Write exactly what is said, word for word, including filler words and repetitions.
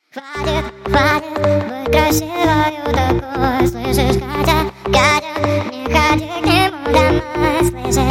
Хватит, хватит быть красивою такой, слышишь, Катя, Катя, не ходи к нему домой, слышишь?